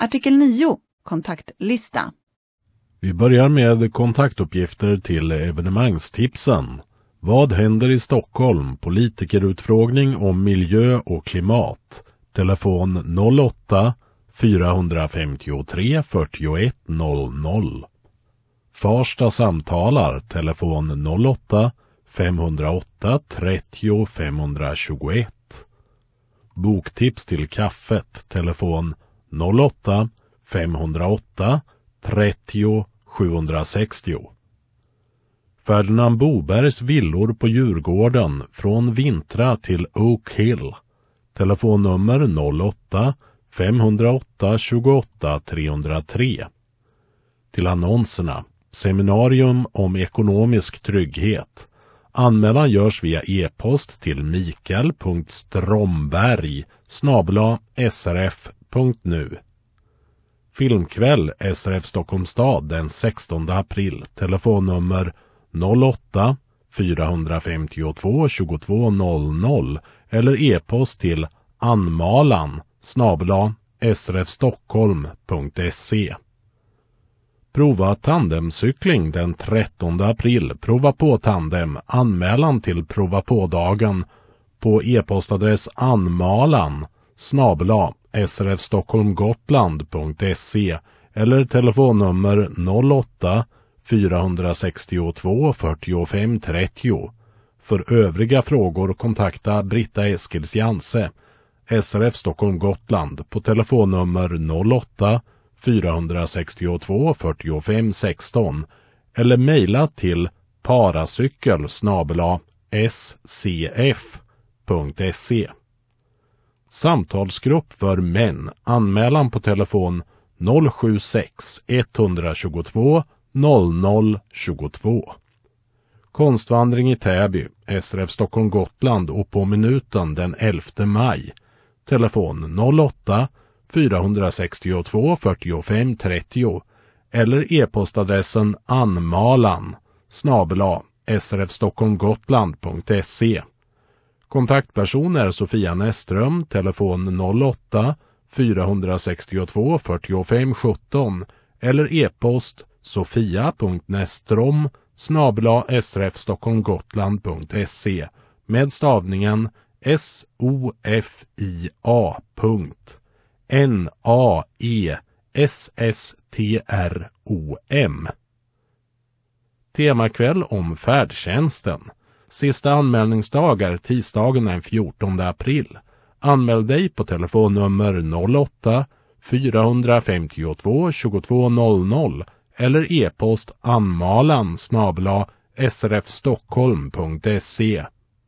Artikel 9. Kontaktlista. Vi börjar med kontaktuppgifter till evenemangstipsen. Vad händer i Stockholm? Politikerutfrågning om miljö och klimat. Telefon 08 453 41 00. Farsta samtalar. Telefon 08 508 30 521. Boktips till kaffet. Telefon 08 508 30 760. Ferdinand Bobergs villor på Djurgården från Vintra till Oak Hill. Telefonnummer 08 508 28 303. Till annonserna. Seminarium om ekonomisk trygghet. Anmälan görs via e-post till mikael.stromberg@srf.nu. Filmkväll SRF Stockholms stad den 16 april. Telefonnummer 08 452 22 00 eller e-post till anmalan@srfstockholm.se. Prova tandemcykling den 13 april. Prova på tandem. Anmälan till prova på dagen på e-postadress anmalan@srfstockholmgotland.se eller telefonnummer 08 462 45 30. För övriga frågor kontakta Britta Eskilsjanse, SRF Stockholm Gotland, på telefonnummer 08 462 45 16 eller mejla till paracykel@scf.se. Samtalsgrupp för män. Anmälan på telefon 076 122 00 22. Konstvandring i Täby, SRF Stockholm Gotland och på minuten den 11 maj. Telefon 08 462 45 30 eller e-postadressen anmalan@srfstockholmgotland.se. Kontaktpersoner Sofia Näström, telefon 08 462 45 17 eller e-post sofia.nästrom@srfstockholmgotland.se med stavningen SOFIA.NAESSTROM. Temakväll om färdtjänsten. Sista anmälningsdagar tisdagen den 14 april. Anmäl dig på telefonnummer 08 452 22 00 eller e-post anmalan@srfstockholm.se.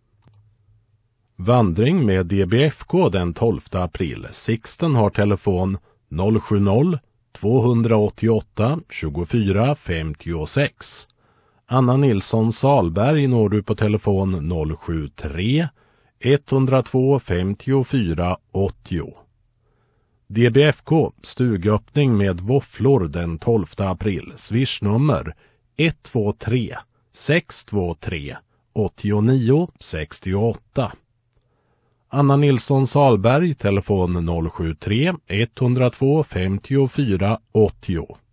Vandring med DBFK den 12 april. Sixten har telefon 070 288 24 56. Anna Nilsson Salberg når du på telefon 073 102 54 80. DBFK stugöppning med våfflor den 12 april. Swishnummer 123 623 89 68. Anna Nilsson Salberg telefon 073 102 54 80.